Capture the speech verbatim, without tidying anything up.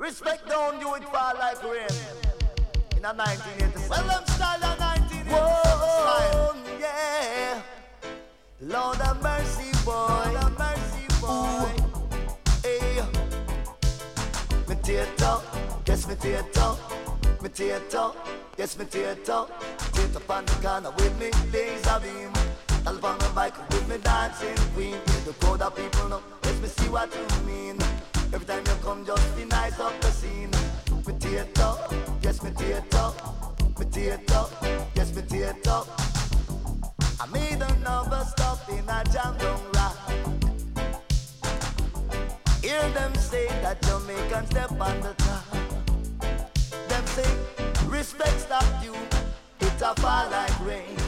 Respect don't do it fall like rain. In a nineteen eighty-seven. Well, them style of nineteen eighty-seven. Whoa, yeah. Lord have mercy, boy. Lord have mercy, boy. Ooh. Hey. Me theater, yes me theater. Me theater, yes me theater. Theater on the corner with me laser beam. I'll on my bike with me dancing queen. Hear the crowd of people now, let me see what you mean. Every time you come just be nice up the scene. Me theater, yes me theater. Me theater, yes me theater. I made another stop in a jam down rock. Hear them say that Jamaican step on the top. Them say respect stop you, it a fall like rain.